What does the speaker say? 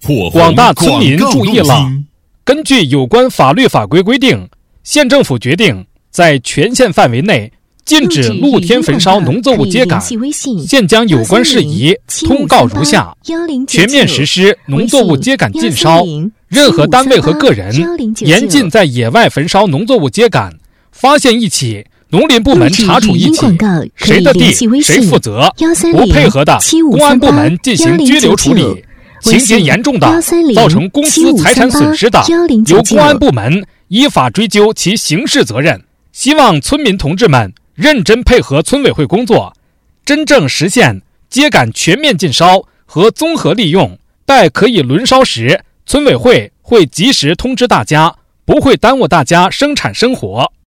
广大村民注意了！根据有关法律法规规定，县政府决定在全县范围内禁止露天焚烧农作物秸秆。现将有关事宜通告如下：全面实施农作物秸秆禁烧，任何单位和个人严禁在野外焚烧农作物秸秆，发现一起，农林部门查处一起，谁的地谁负责，不配合的，公安部门进行拘留处理。情节严重的，造成公司财产损失的，由公安部门依法追究其刑事责任。希望村民同志们认真配合村委会工作，真正实现秸秆全面禁烧和综合利用。待可以轮烧时，村委会会及时通知大家，不会耽误大家生产生活。